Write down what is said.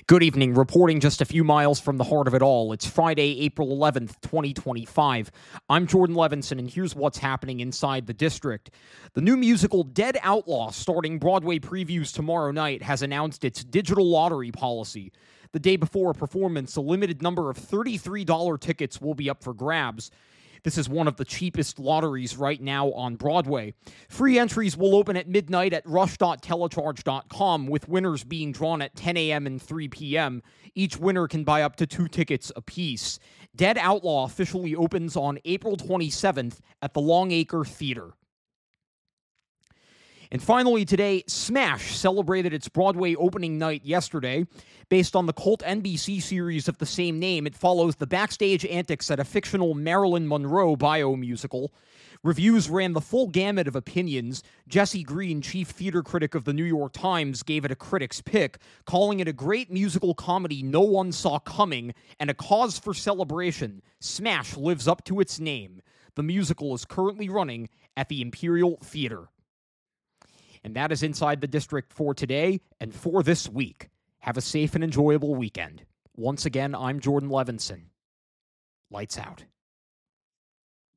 Good evening. Reporting just a few miles from the heart of it all. It's Friday, April 11th, 2025. I'm Jordan Levinson, and here's what's happening inside the district. The new musical Dead Outlaw, starting Broadway previews tomorrow night, has announced its digital lottery policy. The day before a performance, a limited number of $33 tickets will be up for grabs. This is one of the cheapest lotteries right now on Broadway. Free entries will open at midnight at rush.telecharge.com, with winners being drawn at 10 a.m. and 3 p.m. Each winner can buy up to 2 tickets apiece. Dead Outlaw officially opens on April 27th at the Longacre Theater. And finally today, Smash celebrated its Broadway opening night yesterday. Based on the cult NBC series of the same name, it follows the backstage antics at a fictional Marilyn Monroe biomusical. Reviews ran the full gamut of opinions. Jesse Green, chief theater critic of the New York Times, gave it a critic's pick, calling it a great musical comedy no one saw coming and a cause for celebration. Smash lives up to its name. The musical is currently running at the Imperial Theater. And that is Inside the District for today and for this week. Have a safe and enjoyable weekend. Once again, I'm Jordan Levinson. Lights out.